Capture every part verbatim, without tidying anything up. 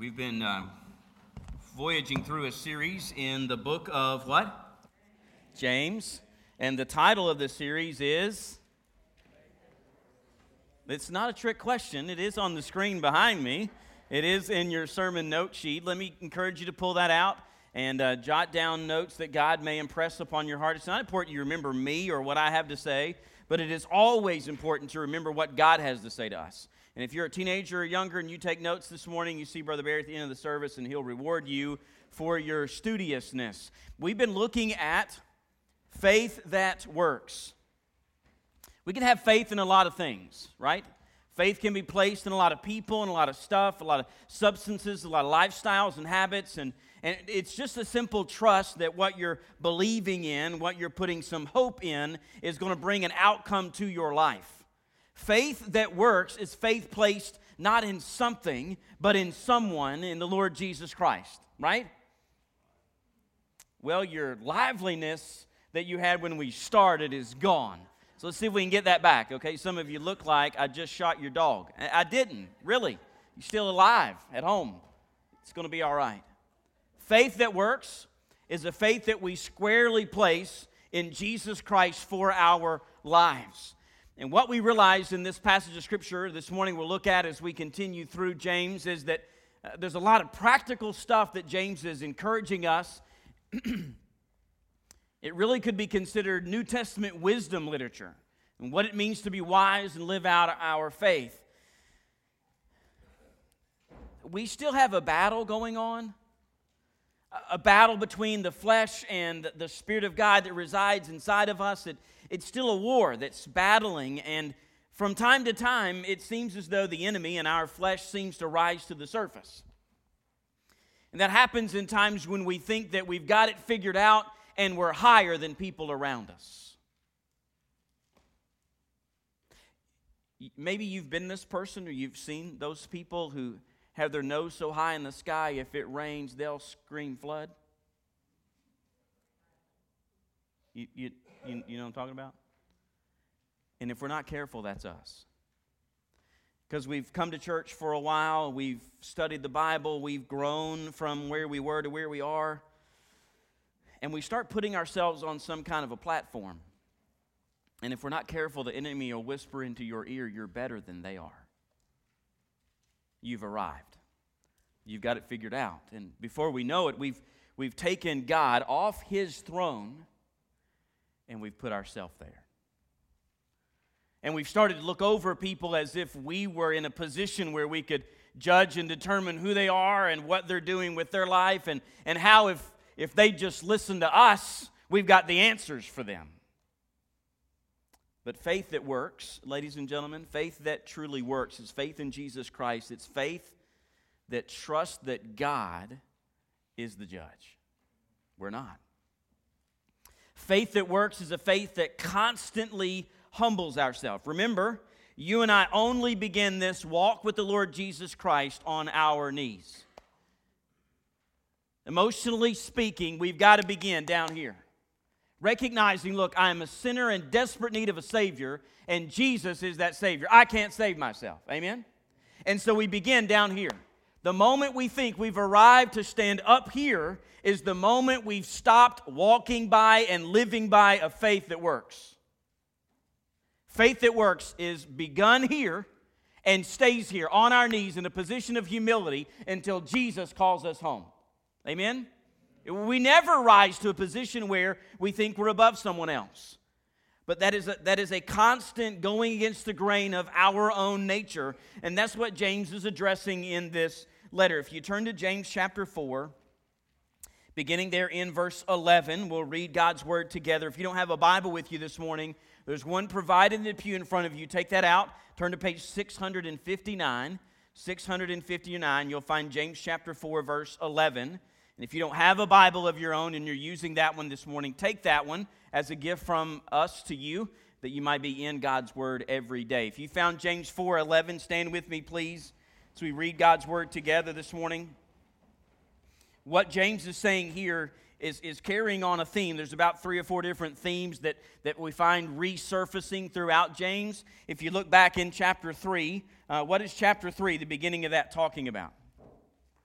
We've been uh, voyaging through a series in the book of what? James. And the title of the series is... It's not a trick question. It is on the screen behind me. It is in your sermon note sheet. Let me encourage you to pull that out and uh, jot down notes that God may impress upon your heart. It's not important you remember me or what I have to say, but it is always important to remember what God has to say to us. And if you're a teenager or younger and you take notes this morning, you see Brother Barry at the end of the service, and he'll reward you for your studiousness. We've been looking at faith that works. We can have faith in a lot of things, right? Faith can be placed in a lot of people and a lot of stuff, a lot of substances, a lot of lifestyles and habits, and, and it's just a simple trust that what you're believing in, what you're putting some hope in, is going to bring an outcome to your life. Faith that works is faith placed not in something, but in someone, in the Lord Jesus Christ, right? Well, your liveliness that you had when we started is gone. So let's see if we can get that back, okay? Some of you look like I just shot your dog. I didn't, really. You're still alive at home. It's going to be all right. Faith that works is a faith that we squarely place in Jesus Christ for our lives. And what we realize in this passage of Scripture this morning we'll look at as we continue through James is that uh, there's a lot of practical stuff that James is encouraging us. It really could be considered New Testament wisdom literature and what it means to be wise and live out our faith. We still have a battle going on, a battle between the flesh and the Spirit of God that resides inside of us. It, it's still a war that's battling, and from time to time, it seems as though the enemy in our flesh seems to rise to the surface. And that happens in times when we think that we've got it figured out and we're higher than people around us. Maybe you've been this person, or you've seen those people who have their nose so high in the sky, if it rains, they'll scream flood. You, you, you, you know what I'm talking about? And if we're not careful, that's us. Because we've come to church for a while, we've studied the Bible, we've grown from where we were to where we are, and we start putting ourselves on some kind of a platform. And if we're not careful, the enemy will whisper into your ear, you're better than they are. You've arrived. You've got it figured out. And before we know it, we've, we've taken God off His throne and we've put ourselves there. And we've started to look over people as if we were in a position where we could judge and determine who they are and what they're doing with their life, and, and how if, if they just listen to us, we've got the answers for them. But faith that works, ladies and gentlemen, faith that truly works is faith in Jesus Christ. It's faith that trusts that God is the judge. We're not. Faith that works is a faith that constantly humbles ourselves. Remember, you and I only begin this walk with the Lord Jesus Christ on our knees. Emotionally speaking, we've got to begin down here. Recognizing, look, I am a sinner in desperate need of a Savior, and Jesus is that Savior. I can't save myself. Amen? And so we begin down here. The moment we think we've arrived to stand up here is the moment we've stopped walking by and living by a faith that works. Faith that works is begun here and stays here on our knees in a position of humility until Jesus calls us home. Amen? We never rise to a position where we think we're above someone else. But that is a, that is a constant going against the grain of our own nature. And that's what James is addressing in this letter. If you turn to James chapter four, beginning there in verse eleven, we'll read God's word together. If you don't have a Bible with you this morning, there's one provided in the pew in front of you. Take that out. Turn to page six fifty-nine. six fifty-nine, you'll find James chapter four, verse eleven. And if you don't have a Bible of your own and you're using that one this morning, take that one as a gift from us to you, that you might be in God's Word every day. If you found James four eleven, stand with me, please, as we read God's Word together this morning. What James is saying here is, is carrying on a theme. There's about three or four different themes that, that we find resurfacing throughout James. If you look back in chapter three, uh, what is chapter three, the beginning of that, talking about?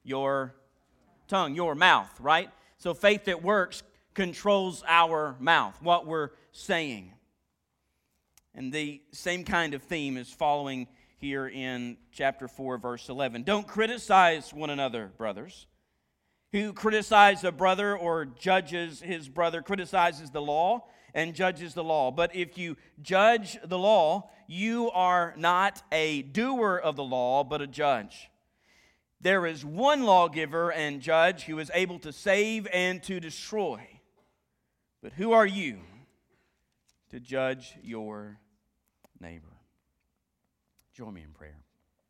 Your tongue, your mouth, right? So faith that works controls our mouth, what we're saying. And the same kind of theme is following here in chapter four, verse eleven. Don't criticize one another, brothers. Who criticizes a brother or judges his brother criticizes the law and judges the law. But if you judge the law, you are not a doer of the law, but a judge. There is one lawgiver and judge who is able to save and to destroy. But who are you to judge your neighbor? Join me in prayer.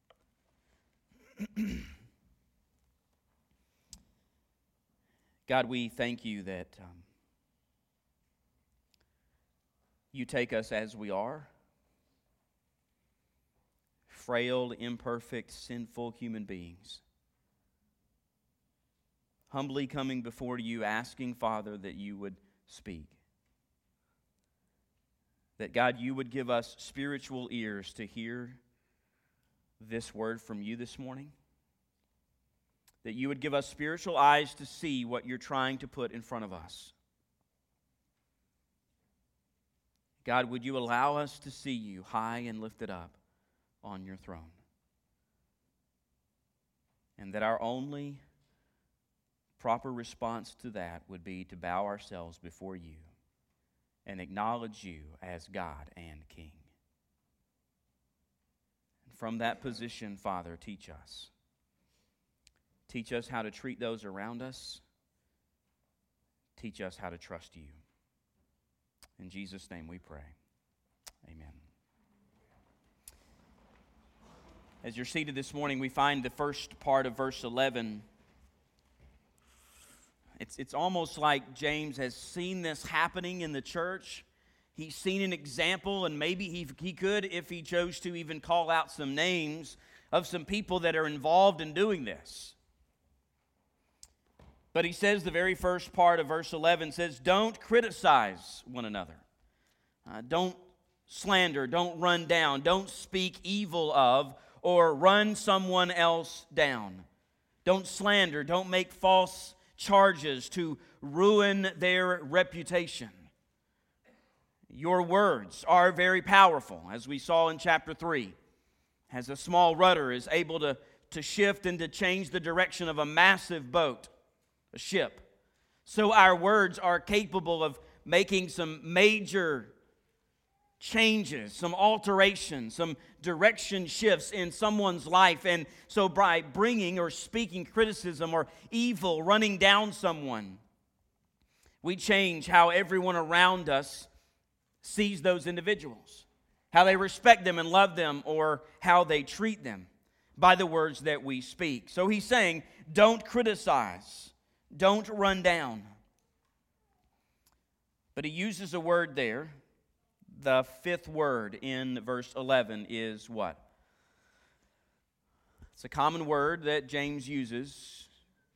God, we thank you that um, you take us as we are, frail, imperfect, sinful human beings, humbly coming before you, asking, Father, that you would speak. That, God, you would give us spiritual ears to hear this word from you this morning. That you would give us spiritual eyes to see what you're trying to put in front of us. God, would you allow us to see you high and lifted up on your throne? And that our only proper response to that would be to bow ourselves before you and acknowledge you as God and King. And from that position, Father, teach us. Teach us how to treat those around us. Teach us how to trust you. In Jesus' name we pray. Amen. As you're seated this morning, we find the first part of verse eleven. It's, it's almost like James has seen this happening in the church. He's seen an example, and maybe he, he could, if he chose to, even call out some names of some people that are involved in doing this. But he says the very first part of verse eleven says, don't criticize one another. Uh, don't slander, don't run down, don't speak evil of or run someone else down. Don't slander, don't make false charges to ruin their reputation. Your words are very powerful, as we saw in chapter three. As a small rudder is able to, to shift and to change the direction of a massive boat, a ship. So our words are capable of making some major changes, some alterations, some direction shifts in someone's life. And so by bringing or speaking criticism or evil, running down someone, we change how everyone around us sees those individuals, how they respect them and love them, or how they treat them by the words that we speak. So he's saying, don't criticize. Don't run down. But he uses a word there. The fifth word in verse eleven is what? It's a common word that James uses.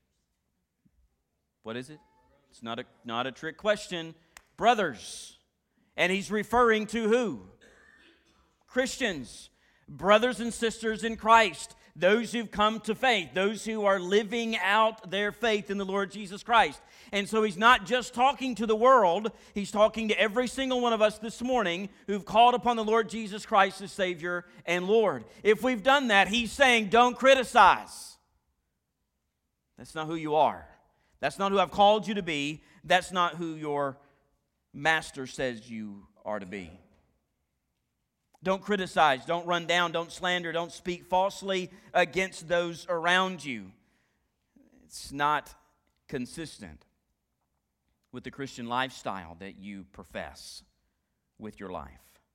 What is it? It's not a, not a trick question. Brothers. And he's referring to who? Christians. Brothers and sisters in Christ. Those who've come to faith, those who are living out their faith in the Lord Jesus Christ. And so he's not just talking to the world, he's talking to every single one of us this morning who've called upon the Lord Jesus Christ as Savior and Lord. If we've done that, he's saying, don't criticize. That's not who you are. That's not who I've called you to be. That's not who your master says you are to be. Don't criticize, don't run down, don't slander, don't speak falsely against those around you. It's not consistent with the Christian lifestyle that you profess with your life.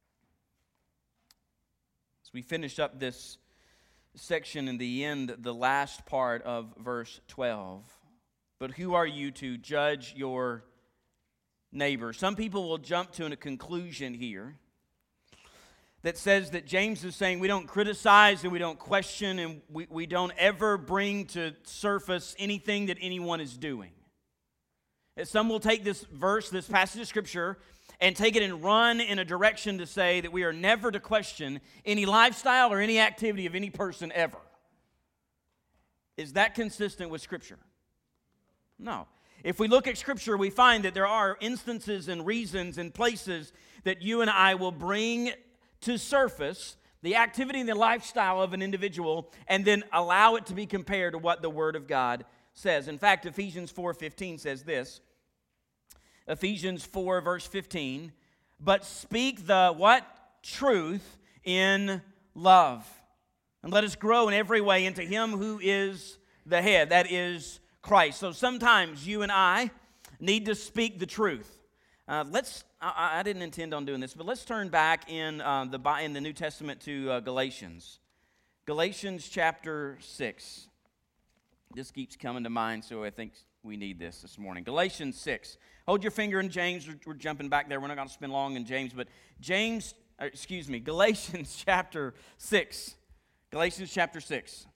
As we finish up this section in the end, the last part of verse twelve, but who are you to judge your neighbor? Some people will jump to a conclusion here that says that James is saying we don't criticize and we don't question and we, we don't ever bring to surface anything that anyone is doing. And some will take this verse, this passage of Scripture, and take it and run in a direction to say that we are never to question any lifestyle or any activity of any person ever. Is that consistent with Scripture? No. If we look at Scripture, we find that there are instances and reasons and places that you and I will bring to surface the activity and the lifestyle of an individual and then allow it to be compared to what the Word of God says. In fact, Ephesians four fifteen says this. Ephesians four, verse fifteen, but speak the what? Truth in love. And let us grow in every way into Him who is the head, that is Christ. So sometimes you and I need to speak the truth. Uh, let's. I, I didn't intend on doing this, but let's turn back in uh, the in the New Testament to uh, Galatians. Galatians chapter six. This keeps coming to mind, so I think we need this this morning. Galatians six. Hold your finger in James. We're, we're jumping back there. We're not going to spend long in James, but James, uh, excuse me, Galatians chapter six. Galatians chapter six.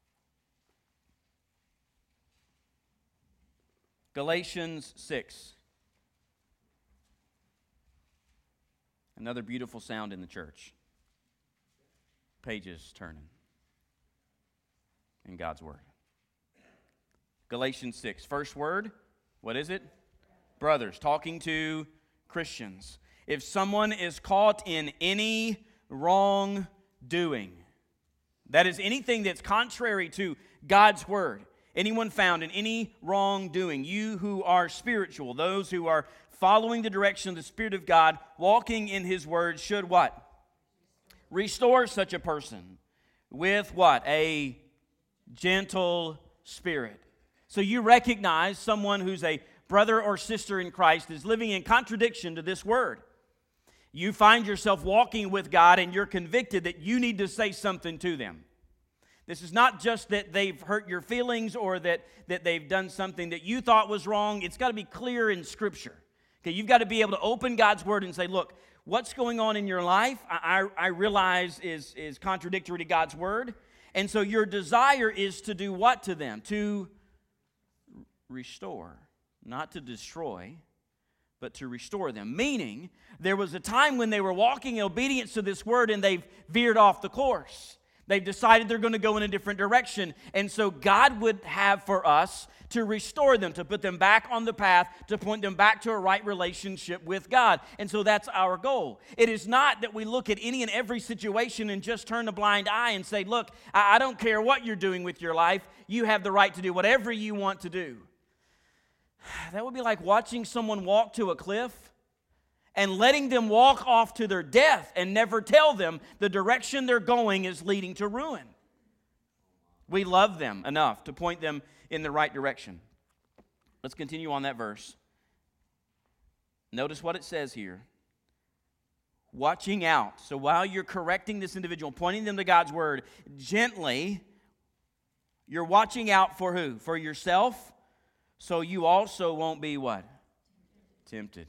Galatians six. Another beautiful sound in the church. Pages turning in God's Word. Galatians six. First word, what is it? Brothers, talking to Christians. If someone is caught in any wrongdoing, that is anything that's contrary to God's Word, anyone found in any wrongdoing, you who are spiritual, those who are following the direction of the Spirit of God, walking in His Word, should what? Restore such a person with what? A gentle spirit. So you recognize someone who's a brother or sister in Christ is living in contradiction to this Word. You find yourself walking with God and you're convicted that you need to say something to them. This is not just that they've hurt your feelings or that, that they've done something that you thought was wrong. It's got to be clear in Scripture. Okay, you've got to be able to open God's Word and say, look, what's going on in your life, I, I, I realize is, is contradictory to God's Word. And so your desire is to do what to them? To restore, not to destroy, but to restore them. Meaning, there was a time when they were walking in obedience to this Word and they've veered off the course. They've decided they're going to go in a different direction. And so God would have for us to restore them, to put them back on the path, to point them back to a right relationship with God. And so that's our goal. It is not that we look at any and every situation and just turn a blind eye and say, look, I don't care what you're doing with your life. You have the right to do whatever you want to do. That would be like watching someone walk to a cliff and letting them walk off to their death and never tell them the direction they're going is leading to ruin. We love them enough to point them in the right direction. Let's continue on that verse. Notice what it says here. Watching out. So while you're correcting this individual, pointing them to God's Word, gently, you're watching out for who? For yourself, so you also won't be what? Tempted.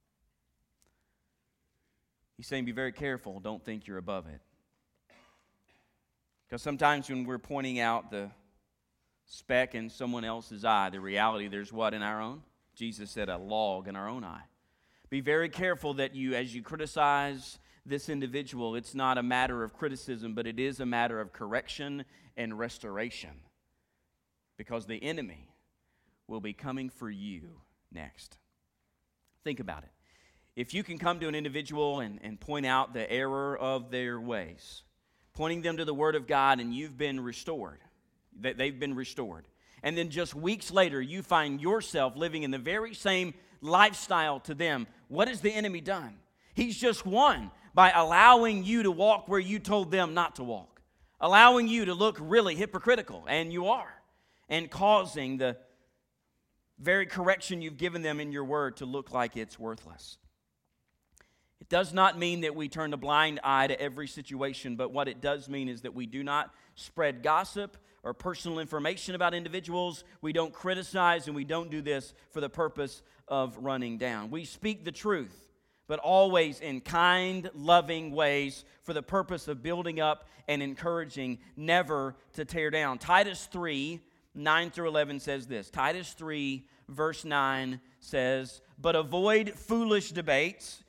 He's saying be very careful. Don't think you're above it. Because sometimes when we're pointing out the speck in someone else's eye, the reality there's what in our own? Jesus said a log in our own eye. Be very careful that you, as you criticize this individual, it's not a matter of criticism, but it is a matter of correction and restoration. Because the enemy will be coming for you next. Think about it. If you can come to an individual and, and point out the error of their ways, pointing them to the Word of God, and you've been restored, that they've been restored, and then just weeks later you find yourself living in the very same lifestyle to them, what has the enemy done? He's just won by allowing you to walk where you told them not to walk, allowing you to look really hypocritical, and you are, and causing the very correction you've given them in your Word to look like it's worthless. It does not mean that we turn a blind eye to every situation, but what it does mean is that we do not spread gossip or personal information about individuals. We don't criticize, and we don't do this for the purpose of running down. We speak the truth, but always in kind, loving ways for the purpose of building up and encouraging, never to tear down. Titus three, nine through eleven says this. Titus three, verse nine says, but avoid foolish debates,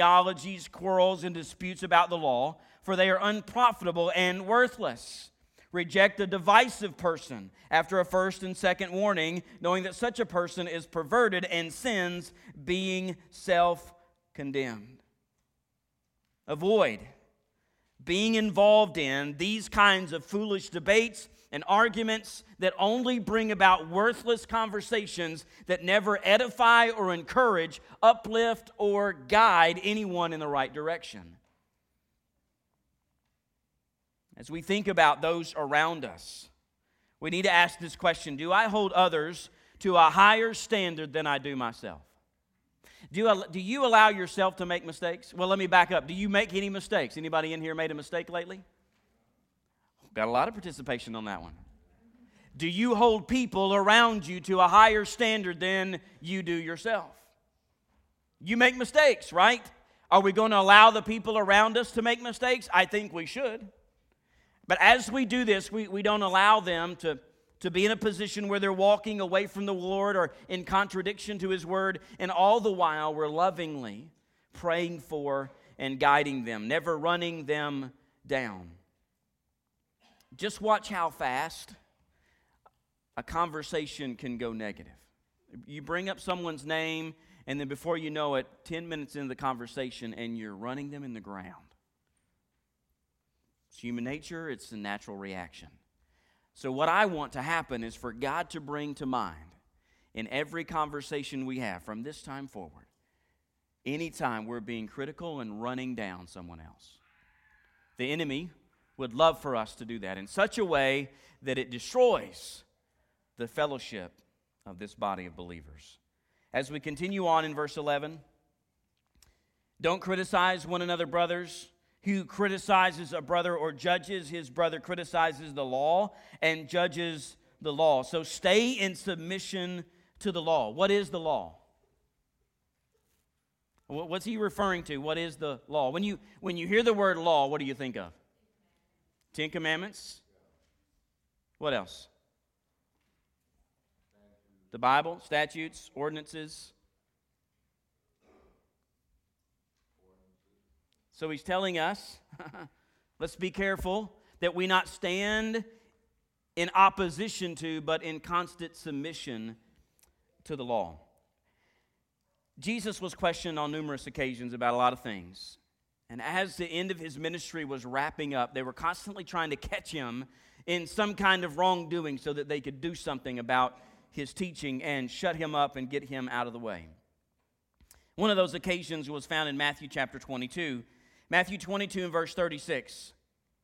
genealogies, quarrels, and disputes about the law, for they are unprofitable and worthless. Reject a divisive person after a first and second warning, knowing that such a person is perverted and sins, being self-condemned. Avoid being involved in these kinds of foolish debates and arguments that only bring about worthless conversations that never edify or encourage, uplift, or guide anyone in the right direction. As we think about those around us, we need to ask this question: do I hold others to a higher standard than I do myself? Do you, do you allow yourself to make mistakes? Well, let me back up. Do you make any mistakes? Anybody in here made a mistake lately? Got a lot of participation on that one. Do you hold people around you to a higher standard than you do yourself? You make mistakes, right? Are we going to allow the people around us to make mistakes? I think we should. But as we do this, we, we don't allow them to, to be in a position where they're walking away from the Lord or in contradiction to His Word, and all the while we're lovingly praying for and guiding them, never running them down. Just watch how fast a conversation can go negative. You bring up someone's name, and then before you know it, ten minutes into the conversation, and you're running them in the ground. It's human nature. It's a natural reaction. So what I want to happen is for God to bring to mind in every conversation we have from this time forward, anytime we're being critical and running down someone else. The enemy would love for us to do that in such a way that it destroys the fellowship of this body of believers. As we continue on in verse eleven, don't criticize one another, brothers. Who criticizes a brother or judges his brother criticizes the law and judges the law. So stay in submission to the law. What is the law? What's he referring to? What is the law? When you, when you hear the word law, what do you think of? Ten Commandments? What else? The Bible, statutes, ordinances. So he's telling us, let's be careful that we not stand in opposition to, but in constant submission to the law. Jesus was questioned on numerous occasions about a lot of things. And as the end of his ministry was wrapping up, they were constantly trying to catch him in some kind of wrongdoing so that they could do something about his teaching and shut him up and get him out of the way. One of those occasions was found in Matthew chapter twenty-two. Matthew twenty-two and verse thirty-six.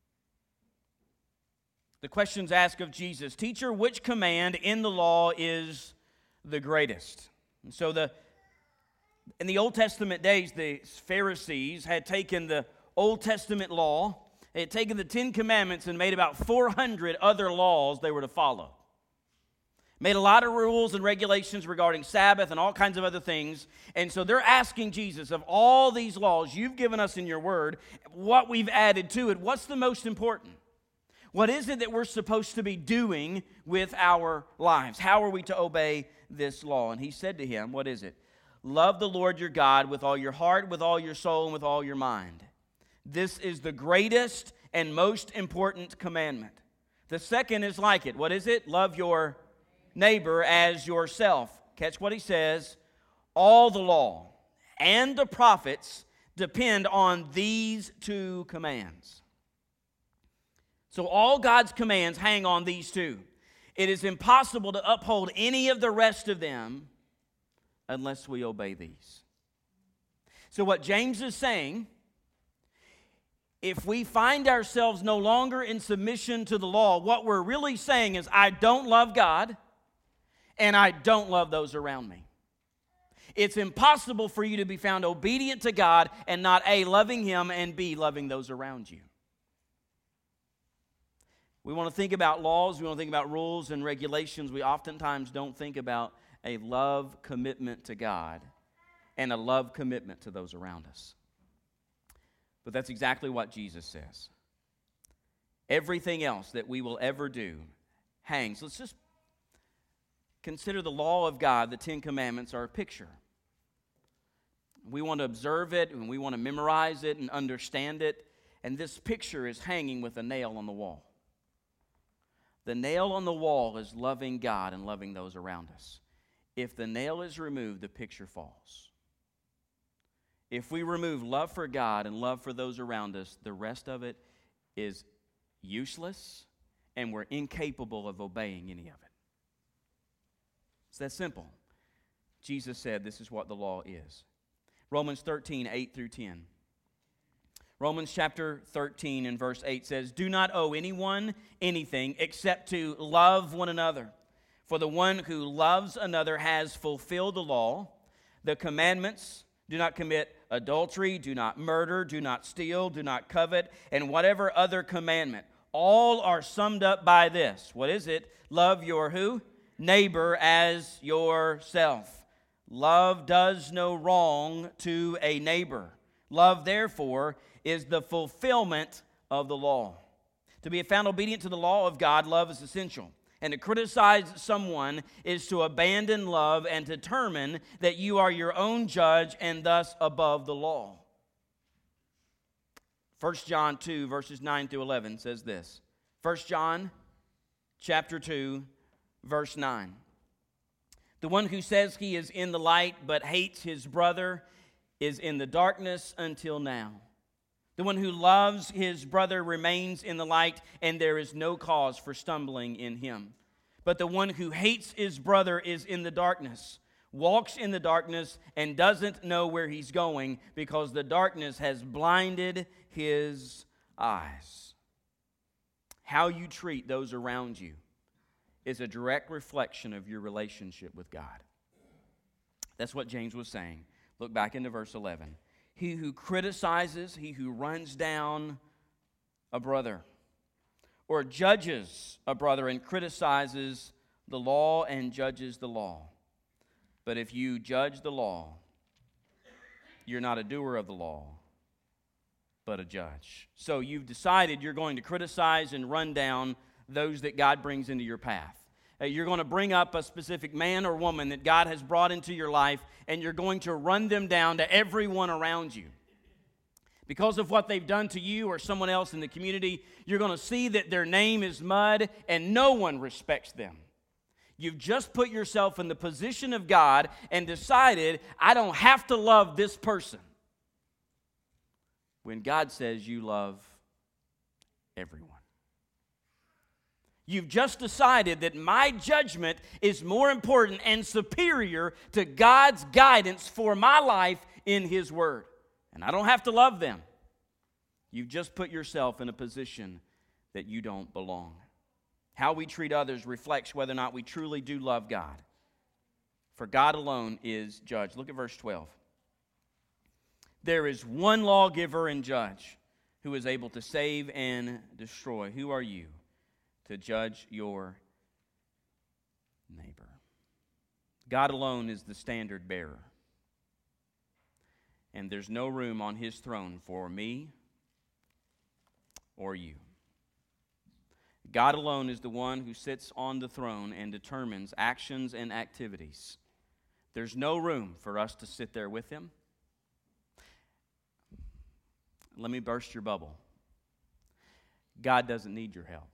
The question's asked of Jesus, "Teacher, which command in the law is the greatest?" And so the in the Old Testament days, the Pharisees had taken the Old Testament law, they had taken the Ten Commandments and made about four hundred other laws they were to follow. Made a lot of rules and regulations regarding Sabbath and all kinds of other things. And so they're asking Jesus, of all these laws you've given us in your word, what we've added to it, what's the most important? What is it that we're supposed to be doing with our lives? How are we to obey this law? And he said to him, what is it? Love the Lord your God with all your heart, with all your soul, and with all your mind. This is the greatest and most important commandment. The second is like it. What is it? Love your neighbor as yourself. Catch what he says. All the law and the prophets depend on these two commands. So all God's commands hang on these two. It is impossible to uphold any of the rest of them unless we obey these. So what James is saying, if we find ourselves no longer in submission to the law, what we're really saying is, I don't love God, and I don't love those around me. It's impossible for you to be found obedient to God and not A, loving Him, and B, loving those around you. We want to think about laws, we want to think about rules and regulations. We oftentimes don't think about a love commitment to God and a love commitment to those around us. But that's exactly what Jesus says. Everything else that we will ever do hangs. Let's just consider the law of God. The Ten Commandments are a picture. We want to observe it, and we want to memorize it and understand it. And this picture is hanging with a nail on the wall. The nail on the wall is loving God and loving those around us. If the nail is removed, the picture falls. If we remove love for God and love for those around us, the rest of it is useless, and we're incapable of obeying any of it. It's that simple. Jesus said this is what the law is. Romans thirteen, eight through ten. Romans chapter thirteen and verse eight says, "Do not owe anyone anything except to love one another. For the one who loves another has fulfilled the law. The commandments: do not commit adultery, do not murder, do not steal, do not covet, and whatever other commandment. All are summed up by this." What is it? Love your who? Neighbor as yourself. Love does no wrong to a neighbor. Love, therefore, is the fulfillment of the law. To be found obedient to the law of God, love is essential. And to criticize someone is to abandon love and determine that you are your own judge and thus above the law. First John two, verses nine through eleven says this. First John chapter two, verse nine. "The one who says he is in the light but hates his brother is in the darkness until now. The one who loves his brother remains in the light, and there is no cause for stumbling in him. But the one who hates his brother is in the darkness, walks in the darkness, and doesn't know where he's going because the darkness has blinded his eyes." How you treat those around you is a direct reflection of your relationship with God. That's what James was saying. Look back into verse eleven. "He who criticizes, he who runs down a brother, or judges a brother and criticizes the law and judges the law. But if you judge the law, you're not a doer of the law, but a judge." So you've decided you're going to criticize and run down those that God brings into your path. You're going to bring up a specific man or woman that God has brought into your life, and you're going to run them down to everyone around you. Because of what they've done to you or someone else in the community, you're going to see that their name is mud and no one respects them. You've just put yourself in the position of God and decided, I don't have to love this person. When God says you love everyone. You've just decided that my judgment is more important and superior to God's guidance for my life in His Word. And I don't have to love them. You've just put yourself in a position that you don't belong. How we treat others reflects whether or not we truly do love God. For God alone is judge. Look at verse twelve. "There is one lawgiver and judge who is able to save and destroy. Who are you to judge your neighbor?" God alone is the standard bearer. And there's no room on His throne for me or you. God alone is the one who sits on the throne and determines actions and activities. There's no room for us to sit there with Him. Let me burst your bubble. God doesn't need your help.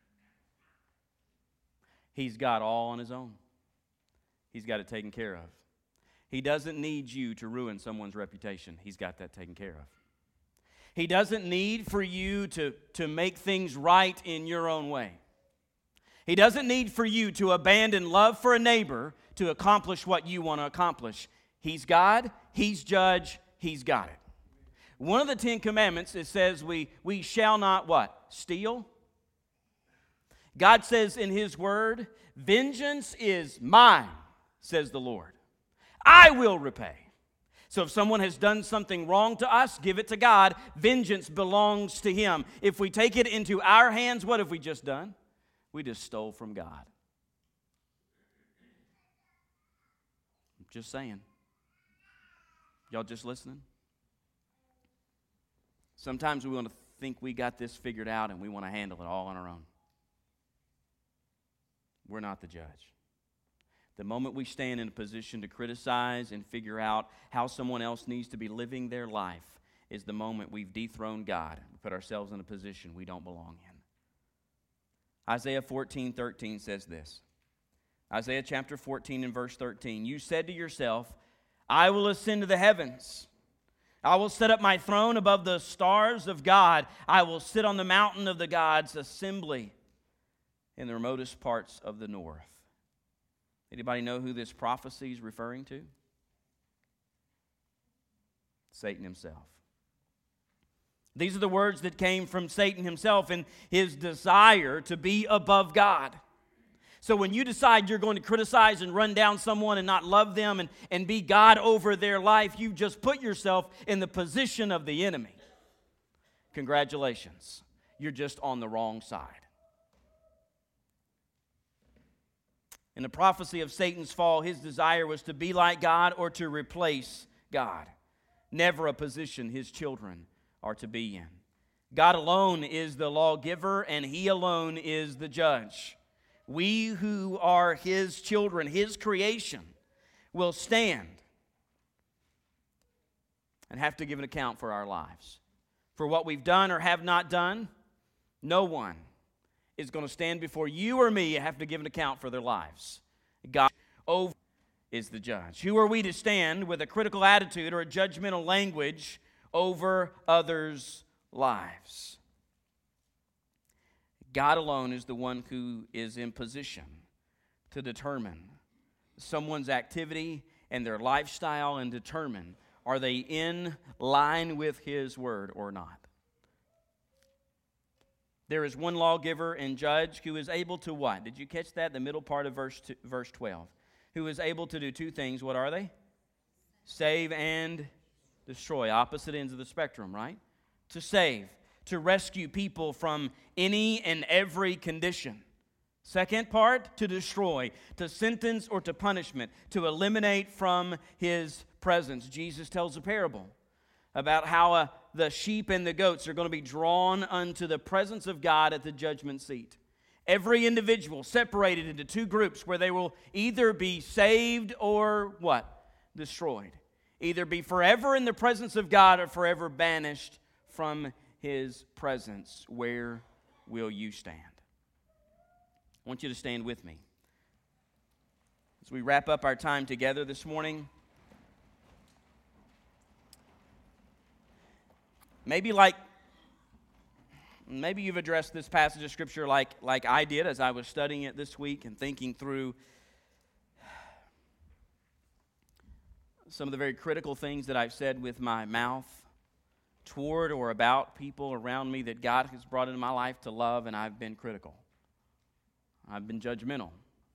He's got all on His own. He's got it taken care of. He doesn't need you to ruin someone's reputation. He's got that taken care of. He doesn't need for you to, to make things right in your own way. He doesn't need for you to abandon love for a neighbor to accomplish what you want to accomplish. He's God. He's judge. He's got it. One of the Ten Commandments, it says we, we shall not what? Steal. God says in His Word, "Vengeance is mine, says the Lord. I will repay." So if someone has done something wrong to us, give it to God. Vengeance belongs to Him. If we take it into our hands, what have we just done? We just stole from God. I'm just saying. Y'all just listening? Sometimes we want to think we got this figured out and we want to handle it all on our own. We're not the judge. The moment we stand in a position to criticize and figure out how someone else needs to be living their life is the moment we've dethroned God and put ourselves in a position we don't belong in. Isaiah fourteen thirteen says this. Isaiah chapter fourteen and verse thirteen. You said to yourself, I will ascend to the heavens. I will set up my throne above the stars of God. I will sit on the mountain of the God's assembly in the remotest parts of the north. Anybody know who this prophecy is referring to? Satan himself. These are the words that came from Satan himself in his desire to be above God. So when you decide you're going to criticize and run down someone and not love them and, and be God over their life, you just put yourself in the position of the enemy. Congratulations. You're just on the wrong side. In the prophecy of Satan's fall, his desire was to be like God or to replace God. Never a position his children are to be in. God alone is the lawgiver, and He alone is the judge. We who are His children, His creation, will stand and have to give an account for our lives. For what we've done or have not done, no one is going to stand before you or me and have to give an account for their lives. God over is the judge. Who are we to stand with a critical attitude or a judgmental language over others' lives? God alone is the one who is in position to determine someone's activity and their lifestyle and determine, are they in line with His word or not? There is one lawgiver and judge who is able to what? Did you catch that? The middle part of verse two, verse twelve. Who is able to do two things. What are they? Save and destroy. Opposite ends of the spectrum, right? To save. To rescue people from any and every condition. Second part, to destroy. To sentence or to punishment. To eliminate from His presence. Jesus tells a parable about how uh, the sheep and the goats are going to be drawn unto the presence of God at the judgment seat. Every individual separated into two groups where they will either be saved or what? Destroyed. Either be forever in the presence of God or forever banished from His presence. Where will you stand? I want you to stand with me. As we wrap up our time together this morning, maybe like Maybe you've addressed this passage of Scripture like, like I did as I was studying it this week and thinking through some of the very critical things that I've said with my mouth toward or about people around me that God has brought into my life to love, and I've been critical. I've been judgmental.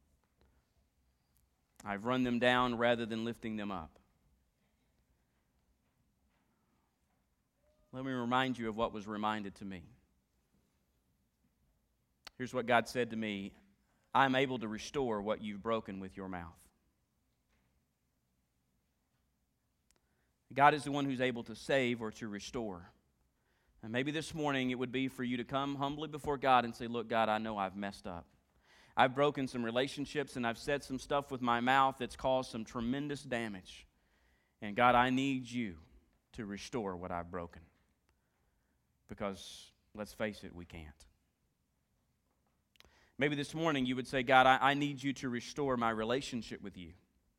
I've run them down rather than lifting them up. Let me remind you of what was reminded to me. Here's what God said to me. I'm able to restore what you've broken with your mouth. God is the one who's able to save or to restore. And maybe this morning it would be for you to come humbly before God and say, look, God, I know I've messed up. I've broken some relationships and I've said some stuff with my mouth that's caused some tremendous damage. And God, I need you to restore what I've broken. Because, let's face it, we can't. Maybe this morning you would say, God, I, I need you to restore my relationship with you.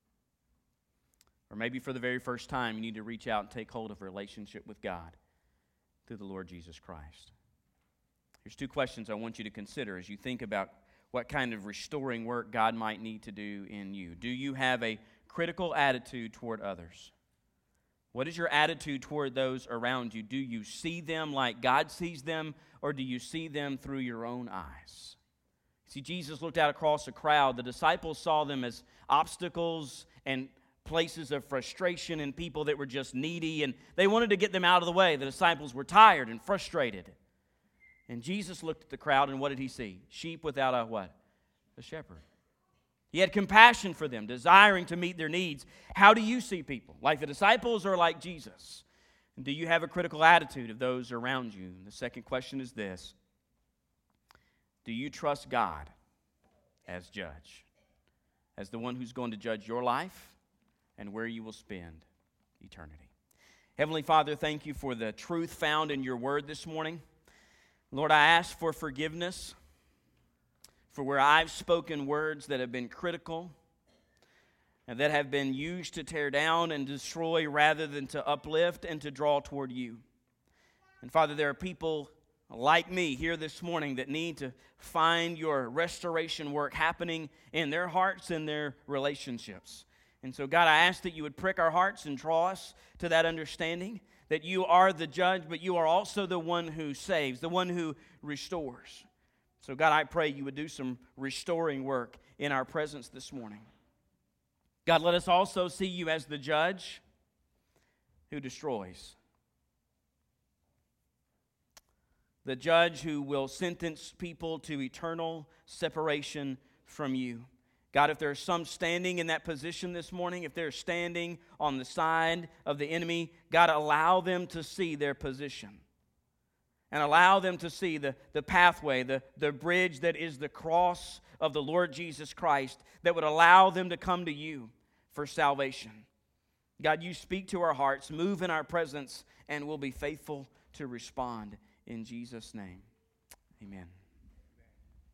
Or maybe for the very first time, you need to reach out and take hold of a relationship with God through the Lord Jesus Christ. Here's two questions I want you to consider as you think about what kind of restoring work God might need to do in you. Do you have a critical attitude toward others? What is your attitude toward those around you? Do you see them like God sees them, or do you see them through your own eyes? See, Jesus looked out across a crowd. The disciples saw them as obstacles and places of frustration and people that were just needy, and they wanted to get them out of the way. The disciples were tired and frustrated. And Jesus looked at the crowd, and what did He see? Sheep without a what? A shepherd. He had compassion for them, desiring to meet their needs. How do you see people? Like the disciples or like Jesus? And do you have a critical attitude of those around you? And the second question is this. Do you trust God as judge? As the one who's going to judge your life and where you will spend eternity? Heavenly Father, thank you for the truth found in your word this morning. Lord, I ask for forgiveness for where I've spoken words that have been critical and that have been used to tear down and destroy rather than to uplift and to draw toward you. And Father, there are people like me here this morning that need to find your restoration work happening in their hearts and their relationships. And so, God, I ask that you would prick our hearts and draw us to that understanding that you are the judge, but you are also the one who saves, the one who restores. So, God, I pray you would do some restoring work in our presence this morning. God, let us also see you as the judge who destroys. The judge who will sentence people to eternal separation from you. God, if there's some standing in that position this morning, if they're standing on the side of the enemy, God, allow them to see their position. And allow them to see the, the pathway, the, the bridge that is the cross of the Lord Jesus Christ that would allow them to come to you for salvation. God, you speak to our hearts, move in our presence, and we'll be faithful to respond. In Jesus' name, amen.